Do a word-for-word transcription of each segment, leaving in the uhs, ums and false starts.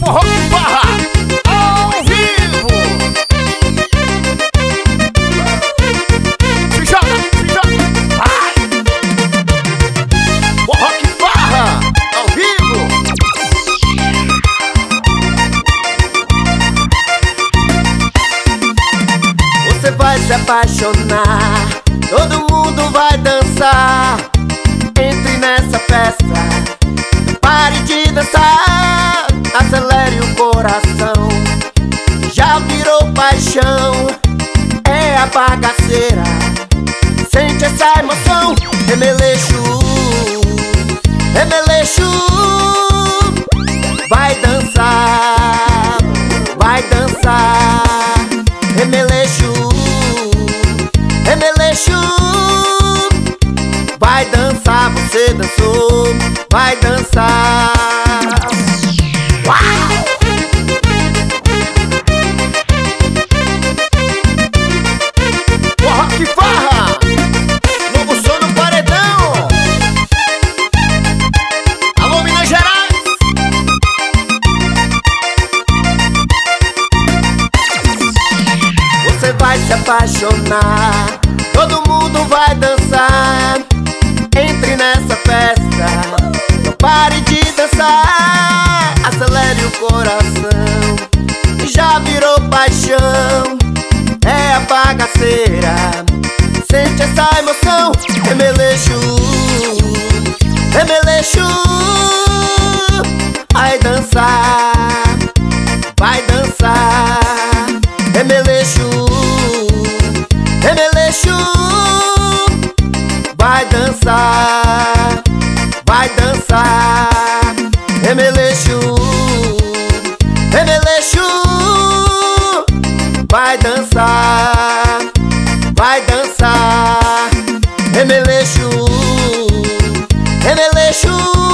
Forró que Farra ao vivo. Se joga, se joga, vai. Forró que Farra ao vivo. Você vai se apaixonar, todo mundo vai dançar. Entre nessa festa, pare de dançar, acelere o coração. Já virou paixão, é a bagaceira. Sente essa emoção, remeleixo, remeleixo. Vai dançar, vai dançar, remeleixo, remeleixo. Vai dançar, você dançou, vai dançar. Uau! Forró que Farra, novo som no paredão. Alô, Minas Gerais. Você vai se apaixonar, todo mundo vai dançar. Entre nessa festa, não pare de dançar, acelere o coração. Já virou paixão, é a bagaceira. Sente essa emoção, remeleixo, remeleixo. Vai dançar, vai dançar, remeleixo, remeleixo. Vai dançar, vai dançar, remeleixo, remeleixo. Vai dançar, vai dançar, remeleixo, remeleixo.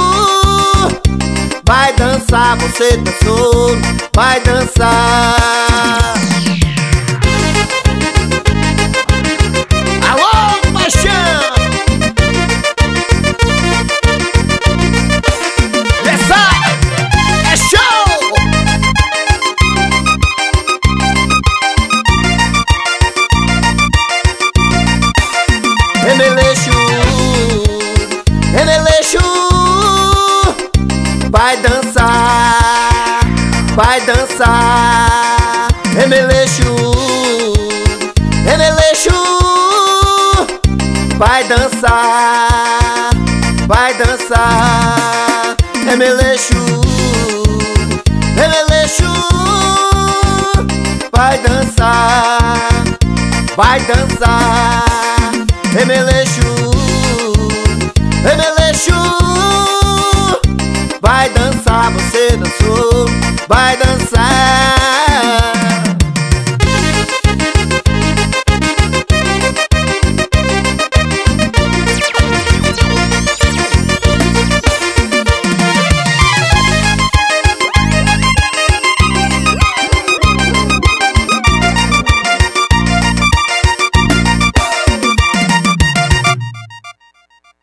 Vai dançar, você dançou, vai dançar. Alô, paixão. Essa é show. Remeleixo, remeleixo. Vai dançar, vai dançar, remeleixo, remeleixo. Vai dançar, vai dançar, remeleixo, remeleixo. Vai dançar, vai dançar, remeleixo, remeleixo. Vai dançar, você dançou, vai dançar.